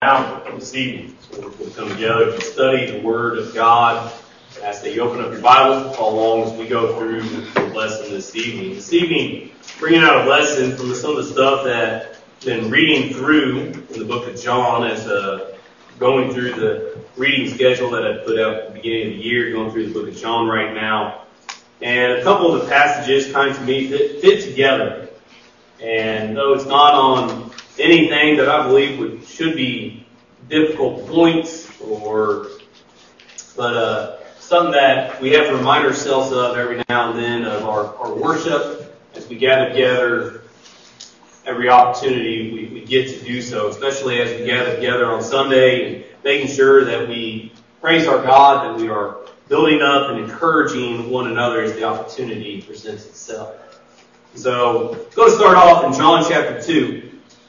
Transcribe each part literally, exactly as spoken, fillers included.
Now, this evening, so we'll come together to study the Word of God. As they open up your Bible, follow along as we go through the lesson this evening. This evening, bringing out a lesson from some of the stuff that I've been reading through in the book of John as uh, going through the reading schedule that I put out at the beginning of the year, going through the book of John right now. And a couple of the passages kind of to me fit, fit together. And though it's not on anything that I believe would should be difficult points, or but uh, something that we have to remind ourselves of every now and then of our, our worship as we gather together. Every opportunity we, we get to do so, especially as we gather together on Sunday, and making sure that we praise our God, that we are building up and encouraging one another as the opportunity presents itself. So, let's go to start off in John chapter two.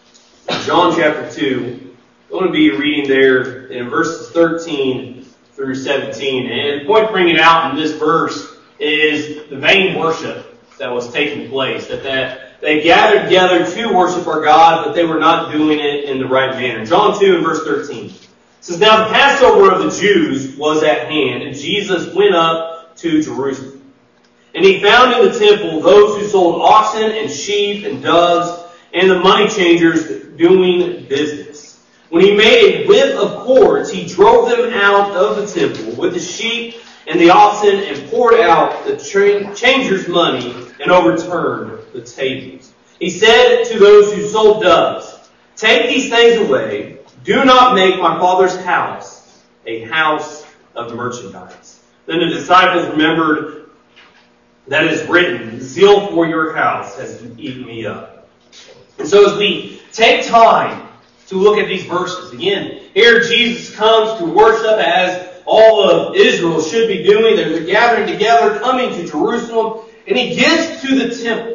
John chapter two, I'm going to be reading there in verses thirteen through seventeen. And the point to bring it out in this verse is the vain worship that was taking place. That, that they gathered together to worship our God, but they were not doing it in the right manner. John two and verse thirteen. It says, "Now the Passover of the Jews was at hand, and Jesus went up to Jerusalem. And he found in the temple those who sold oxen and sheep and doves, and the money changers doing business. When he made a whip of cords, he drove them out of the temple with the sheep and the oxen, and poured out the tra- changers' money, and overturned the tables. He said to those who sold doves, 'Take these things away. Do not make my Father's house a house of merchandise.' Then the disciples remembered that is written, 'Zeal for your house has eaten me up.'" And so as we take time to look at these verses, again, here Jesus comes to worship as all of Israel should be doing. They're gathering together, coming to Jerusalem, and he gets to the temple.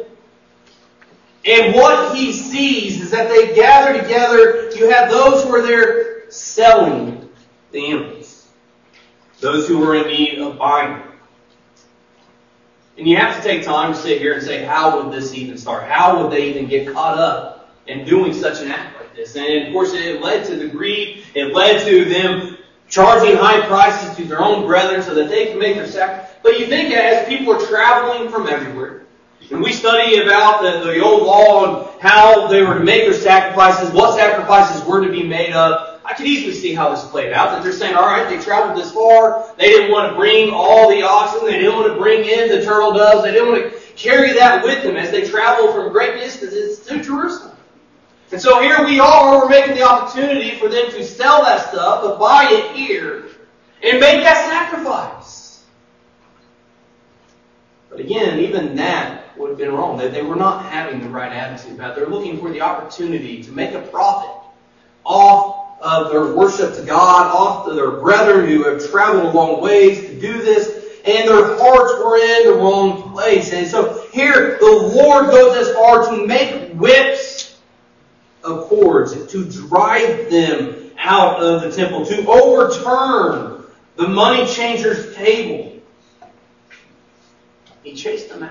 And what he sees is that they gather together. You have those who are there selling the animals, those who are in need of buying. And you have to take time to sit here and say, how would this even start? How would they even get caught up in doing such an act like this? And of course, it led to the greed. It led to them charging high prices to their own brethren so that they can make their sacrifice. But you think as people are traveling from everywhere, and we study about the, the old law and how they were to make their sacrifices, what sacrifices were to be made of, I could easily see how this played out. That they're saying, all right, they traveled this far. They didn't want to bring all the oxen. They didn't want to bring in the turtle doves. They didn't want to carry that with them as they traveled from great distances to Jerusalem. And so here we are. We're making the opportunity for them to sell that stuff, but buy it here, and make that sacrifice. But again, even that would have been wrong. That they were not having the right attitude about it. They're looking for the opportunity to make a profit off of their worship to God, off of their brethren who have traveled a long ways to do this, and their hearts were in the wrong place. And so here the Lord goes as far to make whips of cords, to drive them out of the temple, to overturn the money changers' table. He chased them out.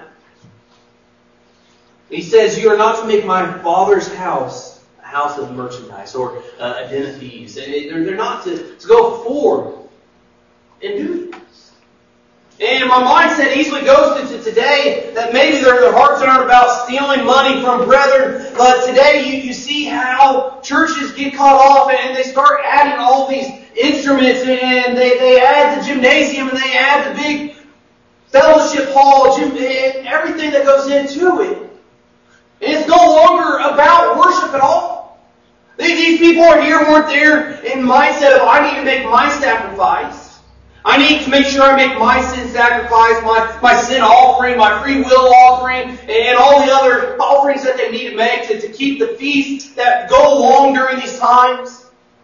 He says, "You are not to make my Father's house house of merchandise," or uh, a den of thieves. They're, they're not to, to go forward and do this. And my mindset easily goes to, to today that maybe their, their hearts aren't about stealing money from brethren, but today you, you see how churches get caught off and they start adding all these instruments, and they, they add the gymnasium, and they add the big fellowship hall, gym, and everything that goes into it. And it's no longer about worship at all. These people are here, weren't there in mindset of, I need to make my sacrifice. I need to make sure I make my sin sacrifice, my, my sin offering, my free will offering, and all the other offerings that they need to make to, to keep the feasts that go along during these times.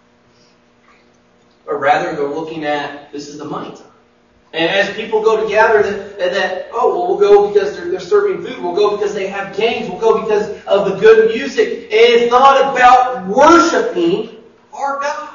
Or rather, they're looking at, this is the money time. And as people go together, that, that oh, well, we'll go because they're, they're serving food. We'll go because they have games. We'll go because of the good music. And it's not about worshiping our God.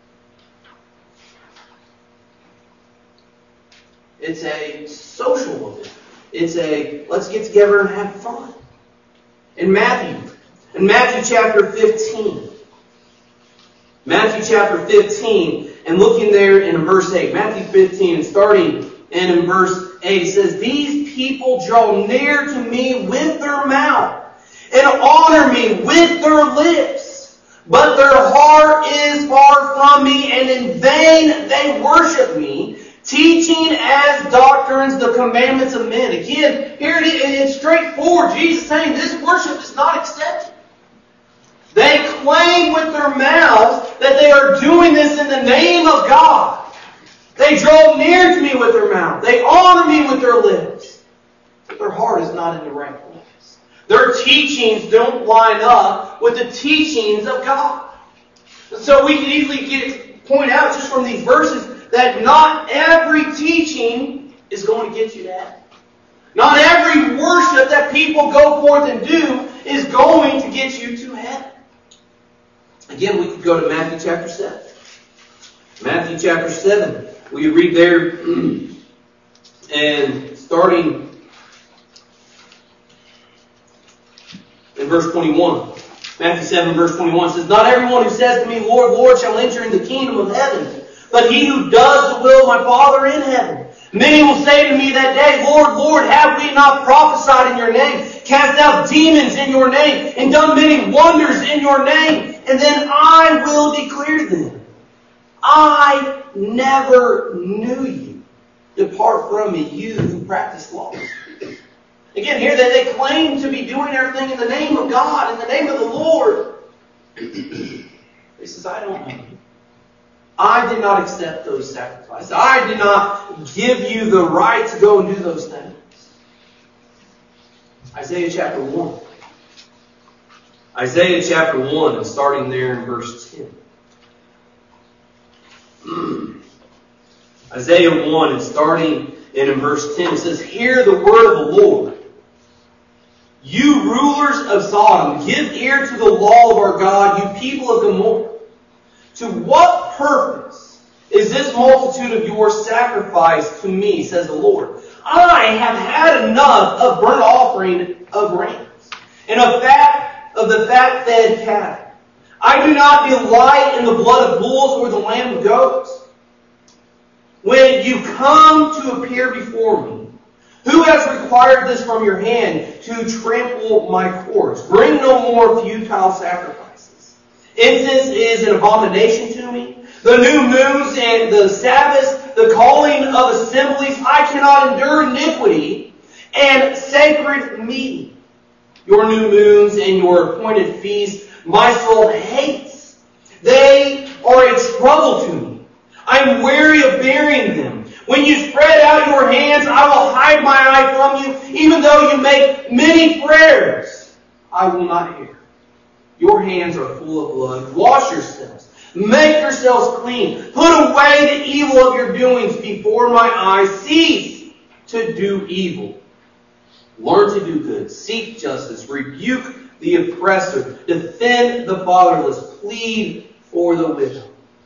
It's a social event. It's a, let's get together and have fun. In Matthew, in Matthew chapter fifteen, Matthew chapter fifteen, and looking there in verse eight. Matthew fifteen, and starting and in verse eight, it says, "These people draw near to me with their mouth, and honor me with their lips, but their heart is far from me, and in vain they worship me, teaching as doctrines the commandments of men." Again, here it is, it's straightforward. Jesus is saying this worship is not accepted. They claim with their mouths that they are doing this in the name of God. They draw near to me with their mouth. They honor me with their lips. But their heart is not in the right place. Their teachings don't line up with the teachings of God. So we can easily get, point out just from these verses that not every teaching is going to get you to heaven. Not every worship that people go forth and do is going to get you to heaven. Again, we could go to Matthew chapter seven. Matthew chapter seven. We read there, and starting in verse twenty-one. Matthew seven, verse twenty-one says, "Not everyone who says to me, Lord, Lord, shall enter into the kingdom of heaven, but he who does the will of my Father in heaven. Many will say to me that day, Lord, Lord, have we not prophesied in your name, cast out demons in your name, and done many wonders in your name? And then I will declare to them, I never knew you. Depart from me, you who practice laws." Again, here they, they claim to be doing everything in the name of God, in the name of the Lord. He says, I don't know you. I did not accept those sacrifices. I did not give you the right to go and do those things. Isaiah chapter one. Isaiah chapter one, and starting there in verse ten. Isaiah one, and starting in verse ten, it says, "Hear the word of the Lord. You rulers of Sodom, give ear to the law of our God, you people of Gomorrah. To what purpose is this multitude of your sacrifice to me, says the Lord? I have had enough of burnt offering of rams, and of fat of the fat-fed cattle. I do not delight in the blood of bulls or the lamb of goats. When you come to appear before me, who has required this from your hand to trample my courts? Bring no more futile sacrifices. Incense is an abomination to me. The new moons and the Sabbaths, the calling of assemblies, I cannot endure iniquity and sacred meeting. Your new moons and your appointed feasts, my soul hates. They are a trouble to me. I am weary of bearing them. When you spread out your hands, I will hide my eye from you. Even though you make many prayers, I will not hear. Your hands are full of blood. Wash yourselves. Make yourselves clean. Put away the evil of your doings before my eyes. Cease to do evil. Learn to do good. Seek justice. Rebuke the oppressor. Defend the fatherless. Plead for the widow."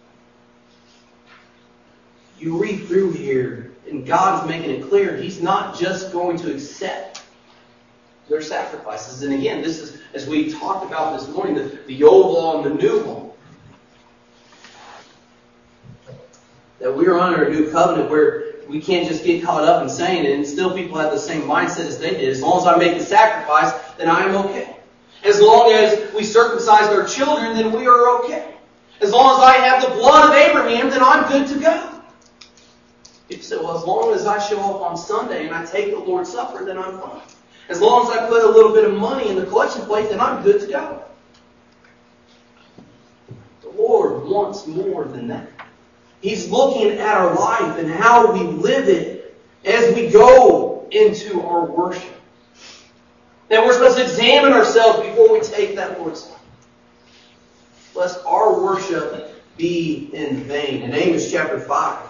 You read through here, and God is making it clear He's not just going to accept their sacrifices. And again, this is, as we talked about this morning, the, the old law and the new law. That we are under a new covenant where we can't just get caught up in saying it, and still people have the same mindset as they did. As long as I make the sacrifice, then I am okay. As long as we circumcise our children, then we are okay. As long as I have the blood of Abraham, then I'm good to go. People say, well, as long as I show up on Sunday and I take the Lord's Supper, then I'm fine. As long as I put a little bit of money in the collection plate, then I'm good to go. The Lord wants more than that. He's looking at our life and how we live it as we go into our worship. That we're supposed to examine ourselves before we take that Lord's Supper. Lest our worship be in vain. In Amos chapter five.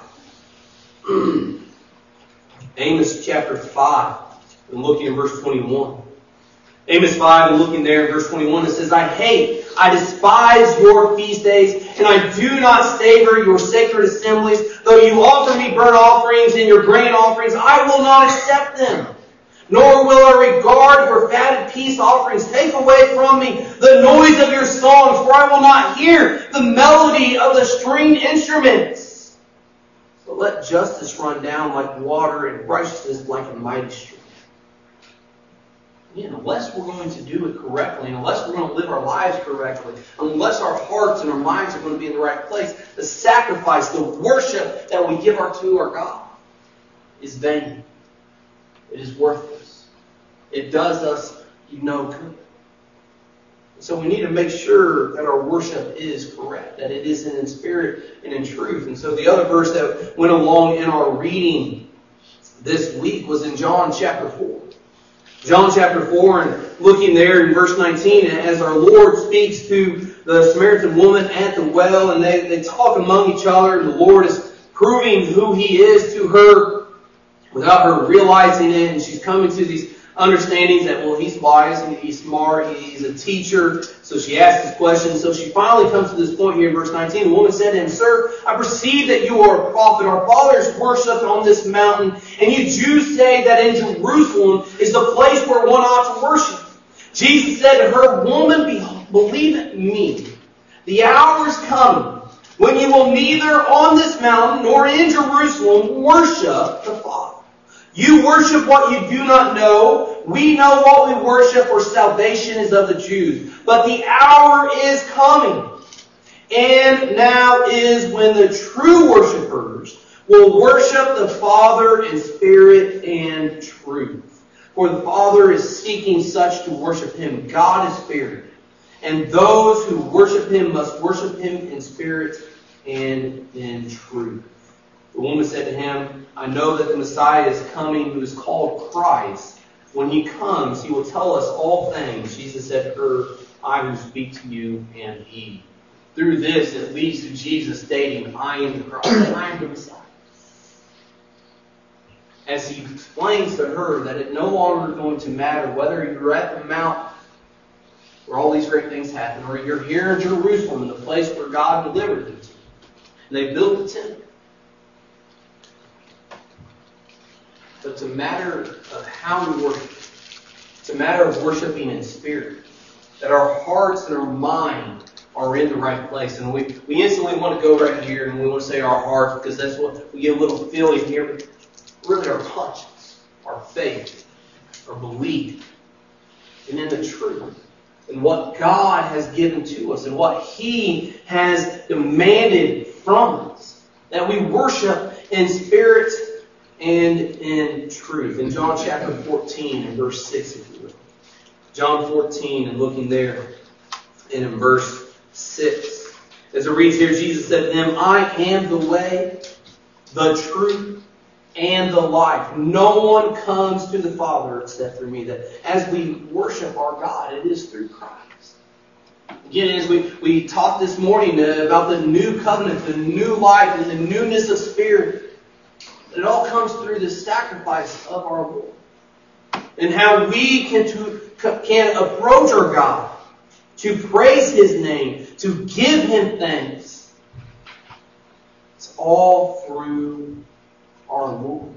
Amos chapter five, and looking in verse twenty-one. Amos five, and looking there in verse twenty-one, it says, I hate, I despise your feast days, and I do not savor your sacred assemblies. Though you offer me burnt offerings and your grain offerings, I will not accept them. nor will I regard your fatted peace offerings. Take away from me the noise of your songs, for I will not hear the melody of the stringed instruments. So let justice run down like water and righteousness like a mighty stream. Again, unless we're going to do it correctly, and unless we're going to live our lives correctly, unless our hearts and our minds are going to be in the right place, the sacrifice, the worship that we give our to our God is vain. It is worthless. It does us no good. So we need to make sure that our worship is correct, that it is in spirit and in truth. And so the other verse that went along in our reading this week was in John chapter four. John chapter four, and looking there in verse nineteen, as our Lord speaks to the Samaritan woman at the well, and they, they talk among each other, and the Lord is proving who He is to her without her realizing it, and she's coming to these understandings that, well, He's wise, He's smart, He's a teacher, so she asks this question. So she finally comes to this point here in verse nineteen. The woman said to Him, Sir, I perceive that you are a prophet. Our fathers worshipped on this mountain, and you Jews say that in Jerusalem is the place where one ought to worship. Jesus said to her, Woman, believe me, the hour is coming when you will neither on this mountain nor in Jerusalem worship the Father. You worship what you do not know. We know what we worship, for salvation is of the Jews. But the hour is coming, and now is when the true worshipers will worship the Father in spirit and truth. For the Father is seeking such to worship Him. God is spirit, and those who worship Him must worship Him in spirit and in truth. The woman said to Him, I know that the Messiah is coming, who is called Christ. When He comes, He will tell us all things. Jesus said to her, I who speak to you am He. Through this, it leads to Jesus stating, I am the Christ, I am the Messiah. As He explains to her that it no longer is going to matter whether you're at the mount where all these great things happen, or you're here in Jerusalem, the place where God delivered them to you. And they built the temple. But it's a matter of how we worship. It's a matter of worshiping in spirit. That our hearts and our mind are in the right place. And we, we instantly want to go right here and we want to say our hearts, because that's what we get a little feeling here. But really our conscience, our faith, our belief, and in the truth. And what God has given to us and what He has demanded from us. That we worship in spirit and in truth. In John chapter fourteen and verse six, if you will. John fourteen, and looking there, and in verse six. As it reads here, Jesus said to them, I am the way, the truth, and the life. No one comes to the Father except through me. That as we worship our God, it is through Christ. Again, as we, we talked this morning about the new covenant, the new life, and the newness of spirit, it all comes through the sacrifice of our Lord. And how we can, to, can approach our God, to praise His name, to give Him thanks. It's all through our Lord.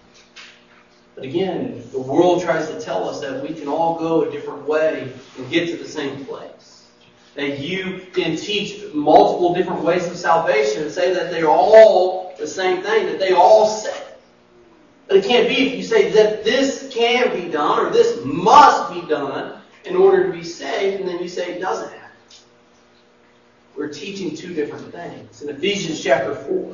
But again, the world tries to tell us that we can all go a different way and get to the same place. That you can teach multiple different ways of salvation and say that they're all the same thing, that they all say. But it can't be if you say that this can be done or this must be done in order to be saved, and then you say it doesn't happen. We're teaching two different things. In Ephesians chapter four.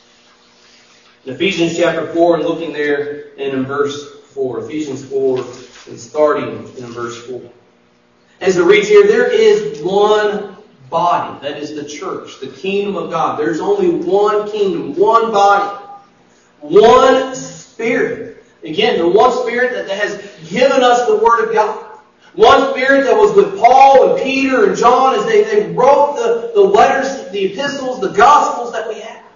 In Ephesians chapter four, and looking there and in verse four. Ephesians four, and starting in verse four. As it reads here, there is one body, that is the church, the kingdom of God. There's only one kingdom, one body, one Spirit. Again, the one Spirit that has given us the Word of God. One Spirit that was with Paul and Peter and John as they, they wrote the, the letters, the epistles, the Gospels that we have.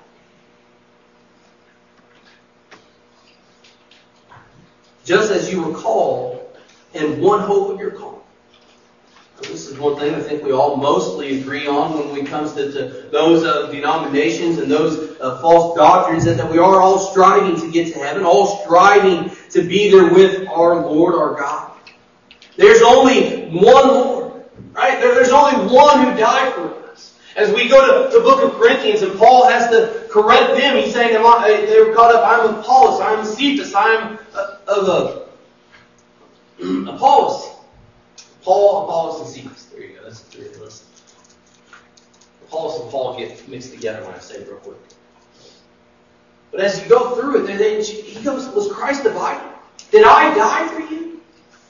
Just as you were called, and one hope of your calling. This is one thing I think we all mostly agree on when it comes to, to those uh, denominations and those uh, false doctrines, that, that we are all striving to get to heaven, all striving to be there with our Lord, our God. There's only one Lord, right? There, there's only one who died for us. As we go to the book of Corinthians and Paul has to correct them, he's saying, they were caught up, I'm of Apollos, I'm of Cephas, I'm of a, Apollos. Paul, Apollos, and Cephas. There you go. That's the three of us. Apollos and Paul get mixed together when I say it real quick. But as you go through it, they, they, he goes, was Christ divided? Did I die for you?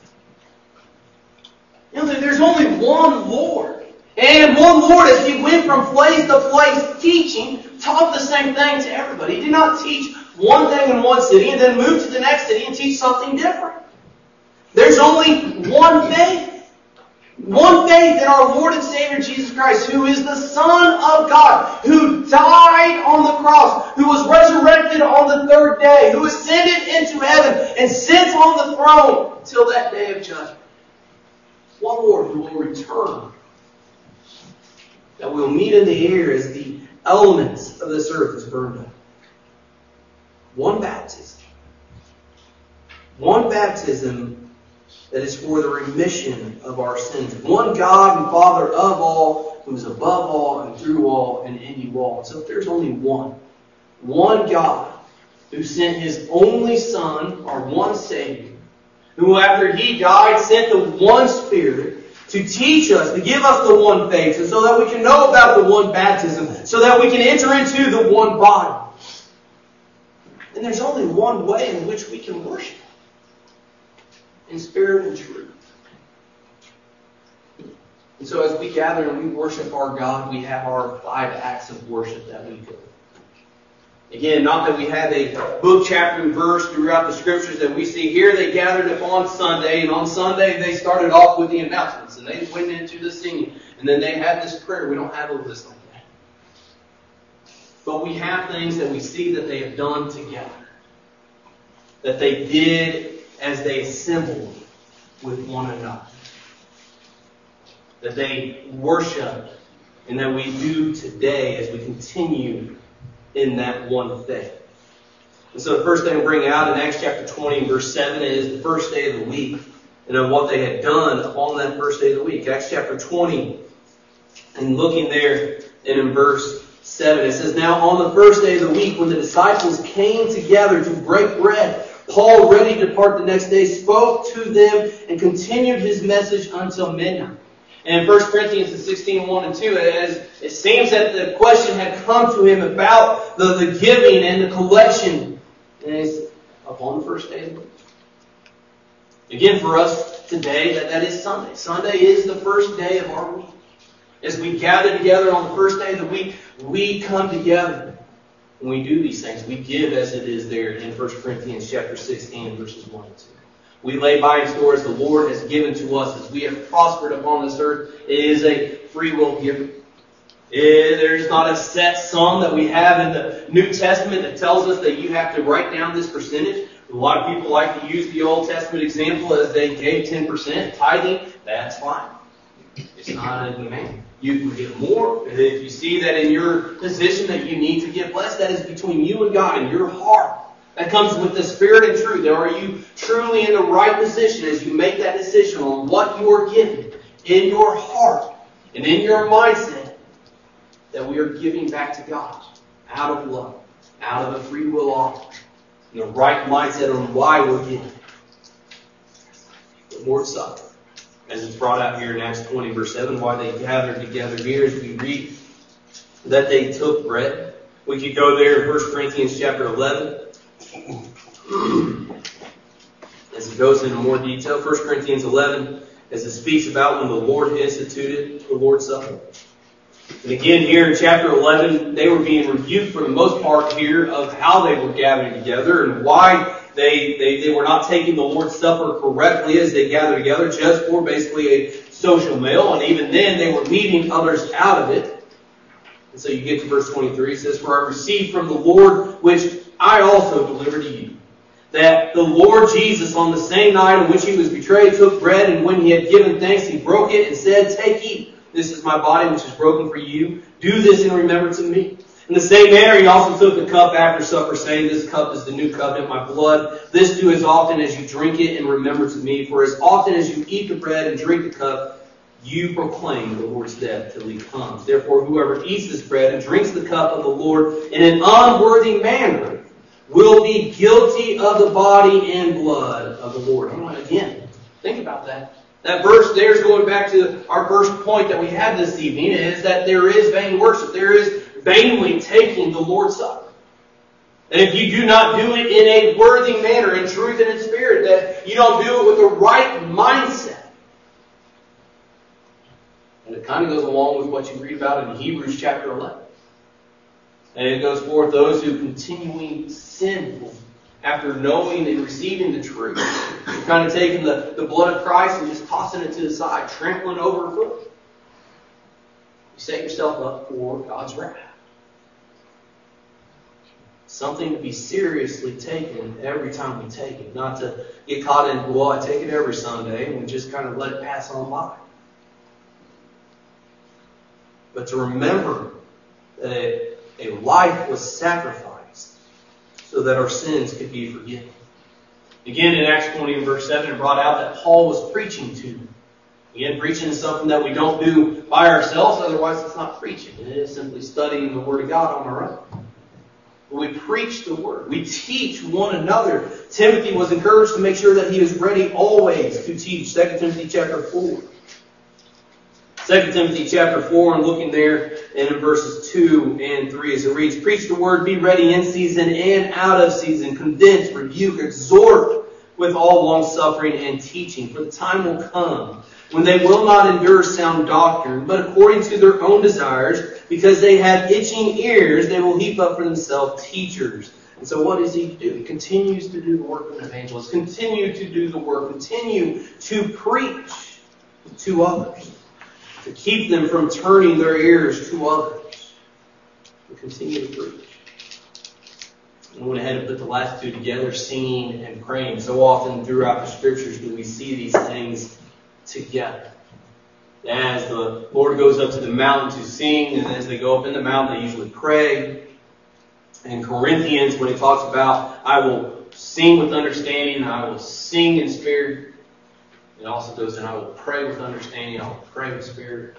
You know, there's only one Lord. And one Lord, as he went from place to place teaching, taught the same thing to everybody. He did not teach one thing in one city and then move to the next city and teach something different. There's only one faith. One faith in our Lord and Savior Jesus Christ, who is the Son of God, who died on the cross, who was resurrected on the third day, who ascended into heaven and sits on the throne until that day of judgment. One Lord who will return, that we will meet in the air as the elements of this earth is burned up. One baptism. One baptism that is for the remission of our sins. One God and Father of all, who is above all and through all and in you all. So if there's only one, one God who sent His only Son, our one Savior, who after He died sent the one Spirit to teach us, to give us the one faith, and so that we can know about the one baptism, so that we can enter into the one body. And there's only one way in which we can worship. In spirit and truth. And so as we gather and we worship our God, we have our five acts of worship that we do. Again, not that we have a book, chapter, and verse throughout the Scriptures that we see here. They gathered up on Sunday, and on Sunday they started off with the announcements, and they went into the singing, and then they had this prayer. We don't have a list like that. But we have things that we see that they have done together. That they did as they assembled with one another. That they worship, and that we do today as we continue in that one faith. And so the first thing we bring out in Acts chapter twenty, verse seven, is the first day of the week, and of what they had done upon that first day of the week. Acts chapter twenty, and looking there, and in verse seven, it says, Now on the first day of the week, when the disciples came together to break bread, Paul, ready to depart the next day, spoke to them and continued his message until midnight. And in First Corinthians sixteen, one and two, as it seems that the question had come to him about the, the giving and the collection. And it's upon the first day of the week. Again, for us today, that, that is Sunday. Sunday is the first day of our week. As we gather together on the first day of the week, we come together. When we do these things, we give as it is there in First Corinthians chapter sixteen, verses one and two. We lay by and store as the Lord has given to us, as we have prospered upon this earth. It is a free will given. There's not a set sum that we have in the New Testament that tells us that you have to write down this percentage. A lot of people like to use the Old Testament example as they gave ten percent tithing. That's fine. It's not a demand. You can give more. And if you see that in your position that you need to give less, that is between you and God and your heart. That comes with the Spirit and truth. Are you truly in the right position as you make that decision on what you are giving in your heart and in your mindset, that we are giving back to God out of love, out of a free will offer, and the right mindset on why we're giving. The Lord's Supper, as it's brought out here in Acts twenty, verse seven, why they gathered together here, as we read that they took bread. We could go there in First Corinthians chapter eleven. As it goes into more detail, First Corinthians eleven, as it speaks about when the Lord instituted the Lord's Supper. And again, here in chapter eleven, they were being rebuked for the most part here of how they were gathering together and why they, they, they were not taking the Lord's Supper correctly as they gathered together, just for basically a social meal. And even then, they were leaving others out of it. And so you get to verse twenty-three, it says, For I received from the Lord, which I also delivered to you, that the Lord Jesus, on the same night on which he was betrayed, took bread, and when he had given thanks, he broke it and said, Take, eat. This is my body, which is broken for you. Do this in remembrance of me. In the same manner, he also took the cup after supper, saying, This cup is the new covenant, my blood. This do as often as you drink it in remembrance of me. For as often as you eat the bread and drink the cup, you proclaim the Lord's death till he comes. Therefore, whoever eats this bread and drinks the cup of the Lord in an unworthy manner will be guilty of the body and blood of the Lord. Again, think about that. That verse there is going back to our first point that we had this evening, is that there is vain worship. There is vainly taking the Lord's Supper. And if you do not do it in a worthy manner, in truth and in spirit, that you don't do it with the right mindset. And it kind of goes along with what you read about in Hebrews chapter eleven. And it goes forth, those who continuing sinful, after knowing and receiving the truth, you're kind of taking the, the blood of Christ and just tossing it to the side, trampling over a foot. You set yourself up for God's wrath. Something to be seriously taken every time we take it. Not to get caught in, well, I take it every Sunday, and we just kind of let it pass on by. But to remember that a, a life was sacrificed so that our sins could be forgiven. Again, in Acts twenty and verse seven, it brought out that Paul was preaching to them. Again, preaching is something that we don't do by ourselves, otherwise it's not preaching. It is simply studying the Word of God on our own. But we preach the Word. We teach one another. Timothy was encouraged to make sure that he was ready always to teach. Second Timothy chapter four. Second Timothy chapter four, and looking there and in verses two and three as it reads, Preach the Word, be ready in season and out of season, convince, rebuke, exhort with all long-suffering and teaching. For the time will come when they will not endure sound doctrine, but according to their own desires, because they have itching ears, they will heap up for themselves teachers. And so what does he do? He continues to do the work of an evangelist, continue to do the work, continue to preach to others, to keep them from turning their ears to others, to continue to preach. I went ahead and put the last two together, singing and praying. So often throughout the Scriptures do we see these things together. As the Lord goes up to the mountain to sing, and as they go up in the mountain, they usually pray. In Corinthians, when he talks about, I will sing with understanding, I will sing in spirit, it also goes in, I will pray with understanding, I will pray with spirit.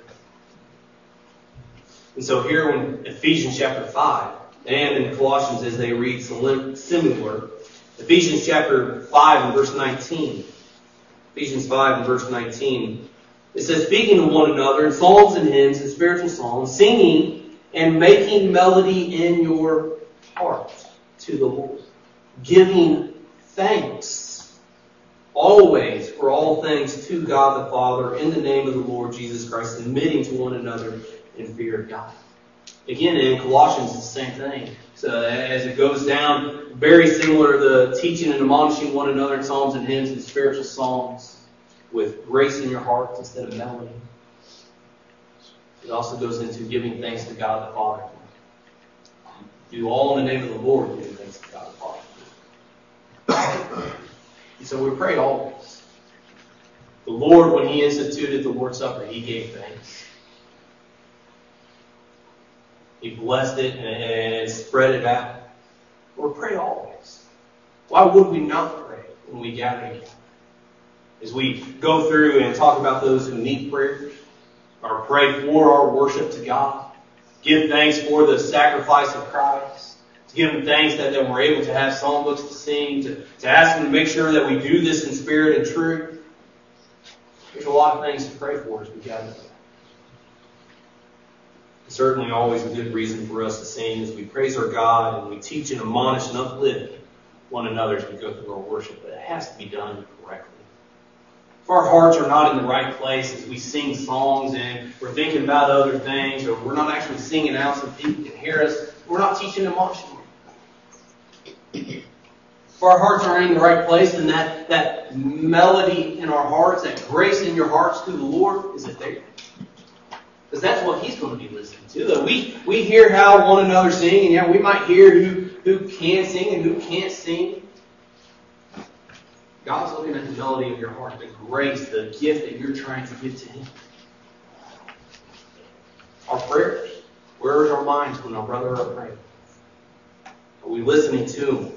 And so here in Ephesians chapter five, and in Colossians as they read similar, Ephesians chapter five and verse nineteen, Ephesians five and verse nineteen, it says, Speaking to one another in psalms and hymns and spiritual songs, singing and making melody in your heart to the Lord, giving thanks always for all things to God the Father in the name of the Lord Jesus Christ, submitting to one another in fear of God. Again, in Colossians, it's the same thing. So as it goes down, very similar to the teaching and admonishing one another in psalms and hymns and spiritual songs with grace in your heart instead of melody. It also goes into giving thanks to God the Father. Do all in the name of the Lord, giving thanks to God the Father. And so we pray always. The Lord, when He instituted the Lord's Supper, He gave thanks. He blessed it and spread it out. We pray always. Why would we not pray when we gather together? As we go through and talk about those who need prayer, or pray for our worship to God, give thanks for the sacrifice of Christ, to give Him thanks that, that we're able to have songbooks to sing, to, to ask Him to make sure that we do this in spirit and truth. There's a lot of things to pray for as we gather together. Certainly always a good reason for us to sing as we praise our God and we teach and admonish and uplift one another as we go through our worship. But it has to be done correctly. If our hearts are not in the right place as we sing songs and we're thinking about other things, or we're not actually singing out so people can hear us, we're not teaching and admonishing. If our hearts aren't in the right place, then that, that melody in our hearts, that grace in your hearts to the Lord, is it there? Because that's what He's going to be listening to. Though we, we hear how one another sing, and yeah, we might hear who, who can sing and who can't sing. God's looking at the melody of your heart, the grace, the gift that you're trying to give to Him. Our prayers, Where is our minds when our brother are praying? Are we listening to him?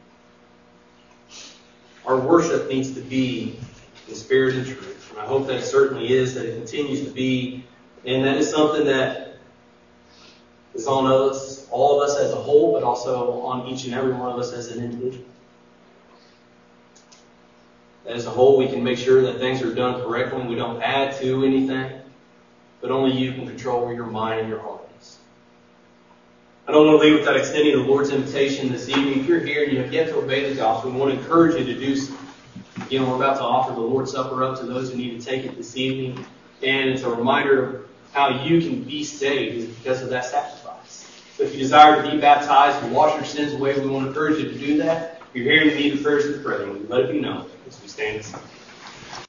Our worship needs to be in spirit and truth. And I hope that it certainly is, that it continues to be. And that is something that is on us, all of us as a whole, but also on each and every one of us as an individual. As a whole, we can make sure that things are done correctly and we don't add to anything. But only you can control where your mind and your heart is. I don't want to leave without extending the Lord's invitation this evening. If you're here and you have yet to obey the gospel, we want to encourage you to do so. You know, we're about to offer the Lord's Supper up to those who need to take it this evening. And it's a reminder of how you can be saved because of that sacrifice. So if you desire to be baptized and wash your sins away, we want to encourage you to do that. If you're here and you need the prayers to pray, let it be known as we stand and sing.